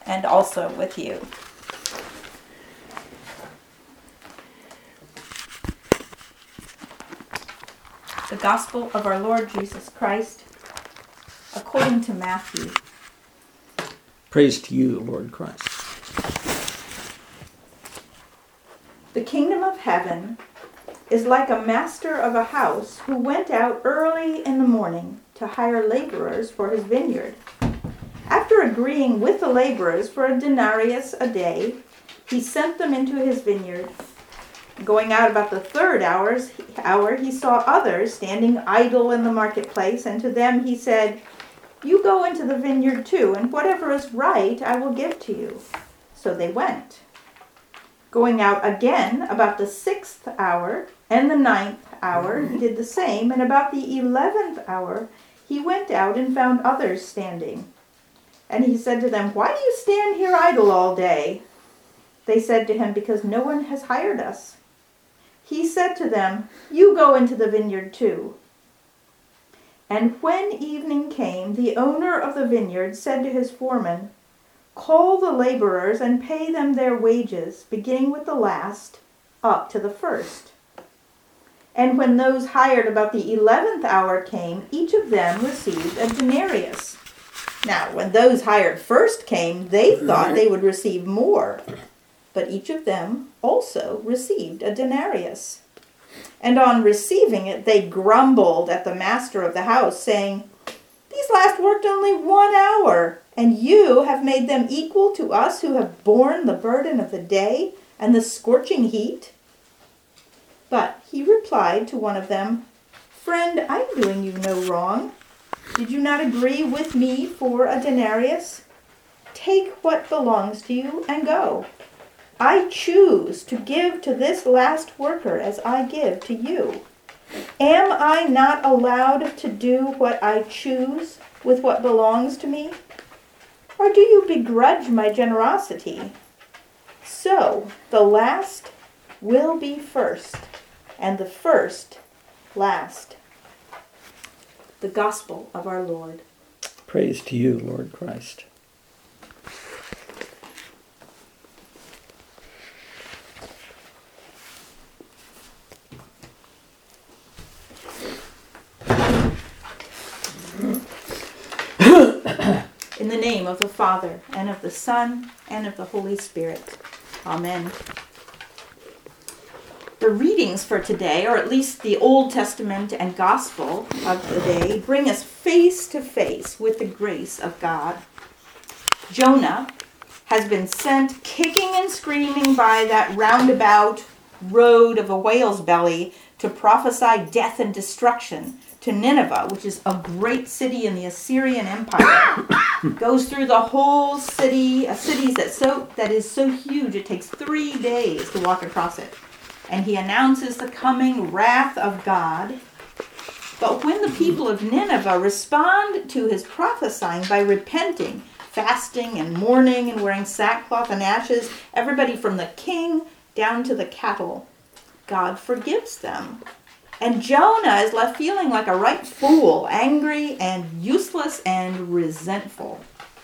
and also with you. The Gospel of our Lord Jesus Christ, according to Matthew. Praise to you, Lord Christ. The kingdom of heaven is like a master of a house who went out early in the morning to hire laborers for his vineyard. After agreeing with the laborers for a denarius a day, he sent them into his vineyard. Going out about the third hour, he saw others standing idle in the marketplace, and to them he said, "You go into the vineyard too, and whatever is right I will give to you." So they went. Going out again about the 6th hour and the 9th hour, he did the same, and about the 11th hour he went out and found others standing. And he said to them, "Why do you stand here idle all day?" They said to him, "Because no one has hired us." He said to them, "You go into the vineyard too." And when evening came, the owner of the vineyard said to his foreman, "Call the laborers and pay them their wages, beginning with the last up to the first." And when those hired about the 11th hour came, each of them received a denarius. Now, when those hired first came, they thought they would receive more, but each of them also received a denarius. And on receiving it, they grumbled at the master of the house, saying, "These last worked only 1 hour, and you have made them equal to us who have borne the burden of the day and the scorching heat." But he replied to one of them, "Friend, I'm doing you no wrong. Did you not agree with me for a denarius? Take what belongs to you and go. I choose to give to this last worker as I give to you. Am I not allowed to do what I choose with what belongs to me? Or do you begrudge my generosity? So the last will be first, and the first last." The Gospel of our Lord. Praise to you, Lord Christ. In the name of the Father, and of the Son, and of the Holy Spirit. Amen. The readings for today, or at least the Old Testament and Gospel of the day, bring us face to face with the grace of God. Jonah has been sent kicking and screaming by that roundabout road of a whale's belly to prophesy death and destruction to Nineveh, which is a great city in the Assyrian Empire. Goes through the whole city, a city that is so huge it takes 3 days to walk across it. And he announces the coming wrath of God. But when the people of Nineveh respond to his prophesying by repenting, fasting and mourning and wearing sackcloth and ashes, everybody from the king down to the cattle, God forgives them. And Jonah is left feeling like a right fool, angry and useless and resentful.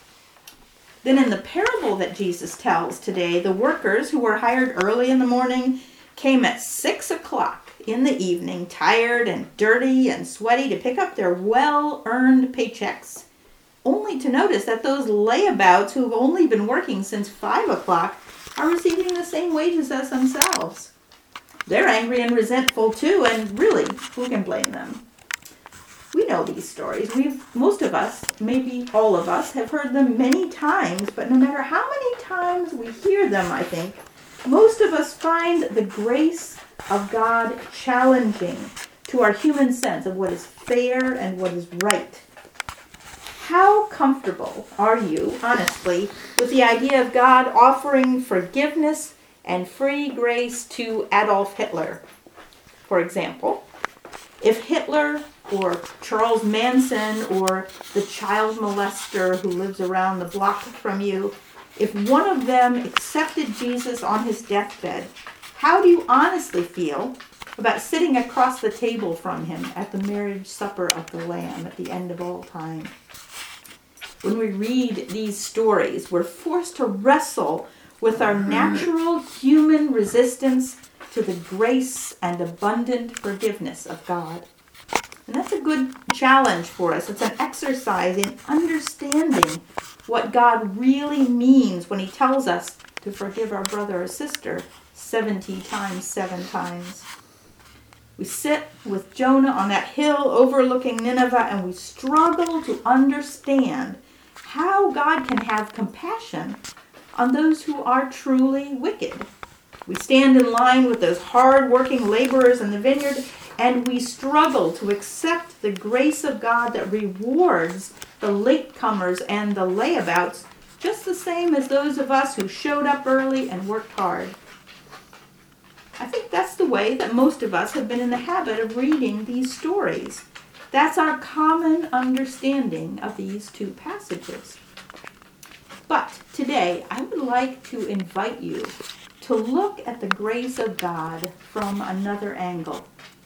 Then in the parable that Jesus tells today, the workers who were hired early in the morning came at 6 o'clock in the evening, tired and dirty and sweaty, to pick up their well-earned paychecks, only to notice that those layabouts who've only been working since 5 o'clock are receiving the same wages as themselves. They're angry and resentful too, and really, who can blame them? We know these stories. Most of us, maybe all of us, have heard them many times, but no matter how many times we hear them, I think, most of us find the grace of God challenging to our human sense of what is fair and what is right. How comfortable are you, honestly, with the idea of God offering forgiveness and free grace to Adolf Hitler? For example, if Hitler or Charles Manson or the child molester who lives around the block from you, if one of them accepted Jesus on his deathbed, how do you honestly feel about sitting across the table from him at the marriage supper of the Lamb at the end of all time? When we read these stories, we're forced to wrestle with our natural human resistance to the grace and abundant forgiveness of God. And that's a good challenge for us. It's an exercise in understanding what God really means when he tells us to forgive our brother or sister 70 times, 7 times. We sit with Jonah on that hill overlooking Nineveh, and we struggle to understand how God can have compassion on those who are truly wicked. We stand in line with those hard-working laborers in the vineyard, and we struggle to accept the grace of God that rewards the latecomers and the layabouts, just the same as those of us who showed up early and worked hard. I think that's the way that most of us have been in the habit of reading these stories. That's our common understanding of these two passages. But today, I would like to invite you to look at the grace of God from another angle.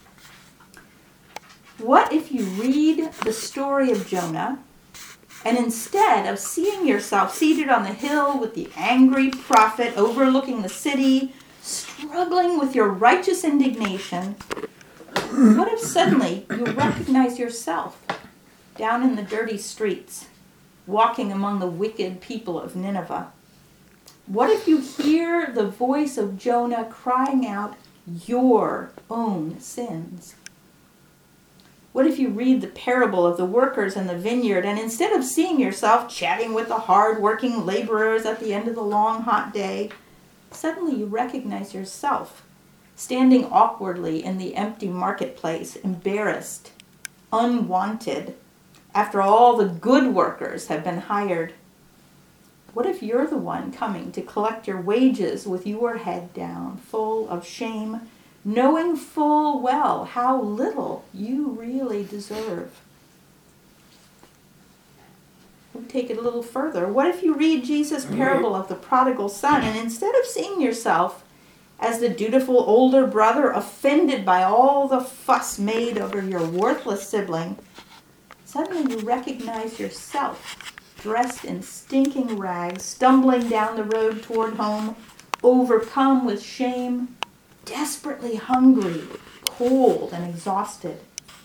What if you read the story of Jonah, and instead of seeing yourself seated on the hill with the angry prophet overlooking the city, struggling with your righteous indignation, what if suddenly you recognize yourself down in the dirty streets, walking among the wicked people of Nineveh? What if you hear the voice of Jonah crying out your own sins? What if you read the parable of the workers in the vineyard, and instead of seeing yourself chatting with the hard-working laborers at the end of the long, hot day, suddenly you recognize yourself standing awkwardly in the empty marketplace, embarrassed, unwanted, after all the good workers have been hired? What if you're the one coming to collect your wages with your head down, full of shame, knowing full well how little you really deserve? We'll take it a little further. What if you read Jesus' parable of the prodigal son, and instead of seeing yourself as the dutiful older brother offended by all the fuss made over your worthless sibling, suddenly you recognize yourself dressed in stinking rags, stumbling down the road toward home, overcome with shame, desperately hungry, cold, and exhausted?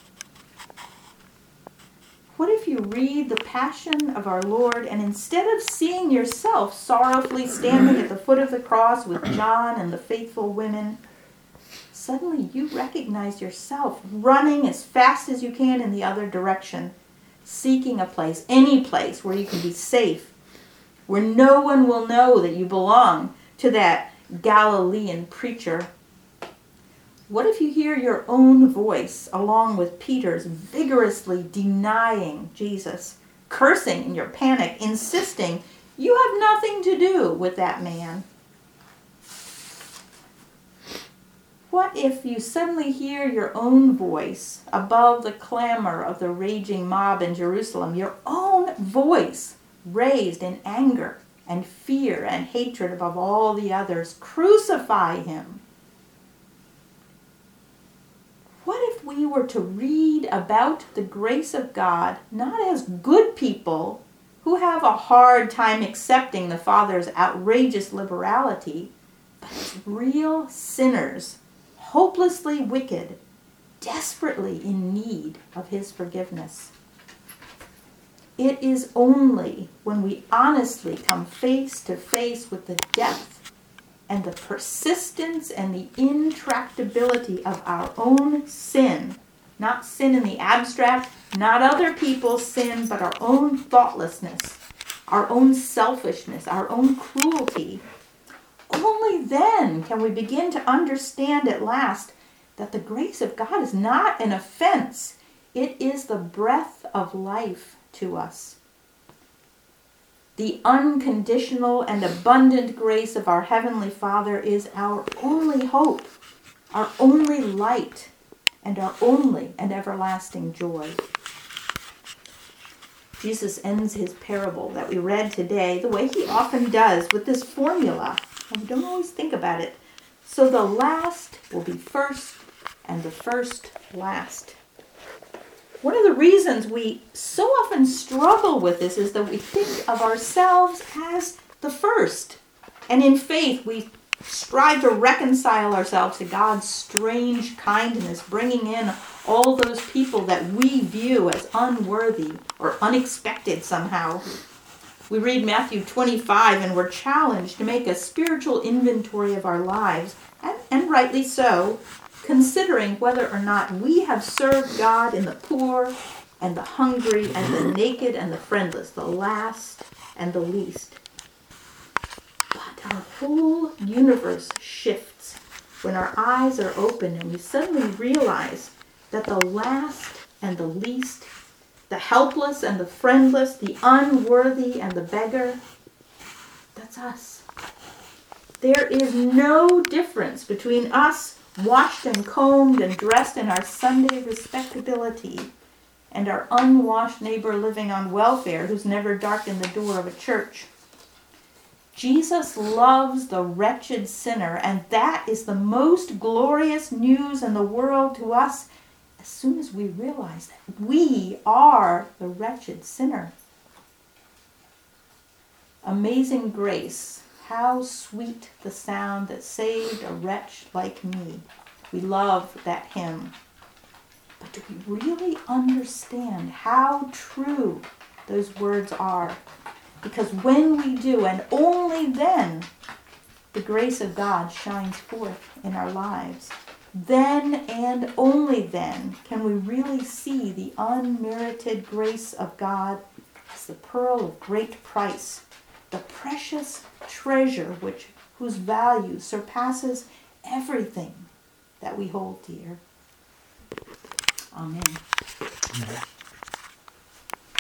What if you read the Passion of our Lord, and instead of seeing yourself sorrowfully standing at the foot of the cross with John and the faithful women, suddenly you recognize yourself running as fast as you can in the other direction, seeking a place, any place where you can be safe, where no one will know that you belong to that Galilean preacher? What if you hear your own voice along with Peter's vigorously denying Jesus, cursing in your panic, insisting you have nothing to do with that man? What if you suddenly hear your own voice above the clamor of the raging mob in Jerusalem, your own voice raised in anger and fear and hatred above all the others? Crucify him. What if we were to read about the grace of God not as good people who have a hard time accepting the Father's outrageous liberality, but as real sinners, hopelessly wicked, desperately in need of his forgiveness? It is only when we honestly come face to face with the depth and the persistence and the intractability of our own sin, not sin in the abstract, not other people's sin, but our own thoughtlessness, our own selfishness, our own cruelty. Only then can we begin to understand at last that the grace of God is not an offense. It is the breath of life to us. The unconditional and abundant grace of our Heavenly Father is our only hope, our only light, and our only and everlasting joy. Jesus ends his parable that we read today the way he often does, with this formula, and we don't always think about it. So the last will be first, and the first last. One of the reasons we so often struggle with this is that we think of ourselves as the first. And in faith, we strive to reconcile ourselves to God's strange kindness, bringing in all those people that we view as unworthy or unexpected somehow. We read Matthew 25 and we're challenged to make a spiritual inventory of our lives, and rightly so, considering whether or not we have served God in the poor and the hungry and the naked and the friendless, the last and the least. But our whole universe shifts when our eyes are open and we suddenly realize that the last and the least, the helpless and the friendless, the unworthy and the beggar, that's us. There is no difference between us, washed and combed and dressed in our Sunday respectability, and our unwashed neighbor living on welfare who's never darkened the door of a church. Jesus loves the wretched sinner, and that is the most glorious news in the world to us as soon as we realize that we are the wretched sinner. Amazing grace, how sweet the sound that saved a wretch like me. We love that hymn. But do we really understand how true those words are? Because when we do, and only then, the grace of God shines forth in our lives. Then and only then can we really see the unmerited grace of God as the pearl of great price, the precious treasure whose value surpasses everything that we hold dear. Amen.